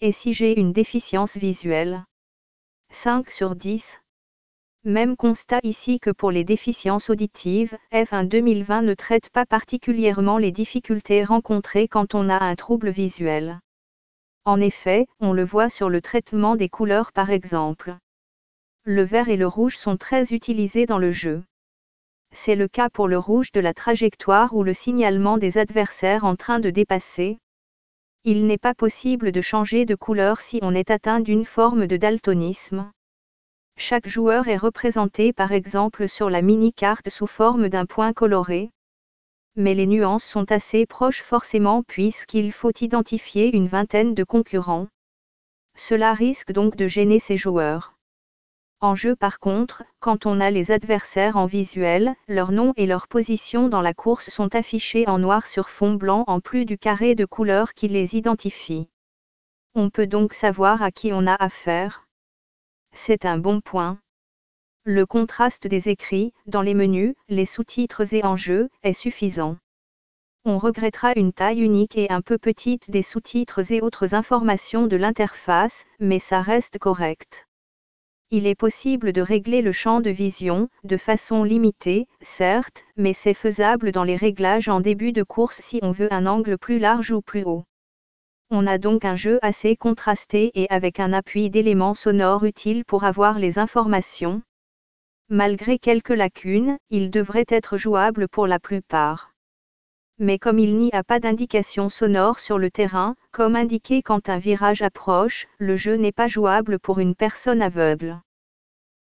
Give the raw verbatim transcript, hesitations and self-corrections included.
Et si j'ai une déficience visuelle? cinq sur dix. Même constat ici que pour les déficiences auditives, F un deux mille vingt ne traite pas particulièrement les difficultés rencontrées quand on a un trouble visuel. En effet, on le voit sur le traitement des couleurs par exemple. Le vert et le rouge sont très utilisés dans le jeu. C'est le cas pour le rouge de la trajectoire ou le signalement des adversaires en train de dépasser. Il n'est pas possible de changer de couleur si on est atteint d'une forme de daltonisme. Chaque joueur est représenté par exemple sur la mini-carte sous forme d'un point coloré. Mais les nuances sont assez proches forcément puisqu'il faut identifier une vingtaine de concurrents. Cela risque donc de gêner ces joueurs. En jeu par contre, quand on a les adversaires en visuel, leur nom et leur position dans la course sont affichés en noir sur fond blanc en plus du carré de couleur qui les identifie. On peut donc savoir à qui on a affaire. C'est un bon point. Le contraste des écrits, dans les menus, les sous-titres et en jeu, est suffisant. On regrettera une taille unique et un peu petite des sous-titres et autres informations de l'interface, mais ça reste correct. Il est possible de régler le champ de vision, de façon limitée, certes, mais c'est faisable dans les réglages en début de course si on veut un angle plus large ou plus haut. On a donc un jeu assez contrasté et avec un appui d'éléments sonores utiles pour avoir les informations. Malgré quelques lacunes, il devrait être jouable pour la plupart. Mais comme il n'y a pas d'indication sonore sur le terrain, comme indiqué quand un virage approche, le jeu n'est pas jouable pour une personne aveugle.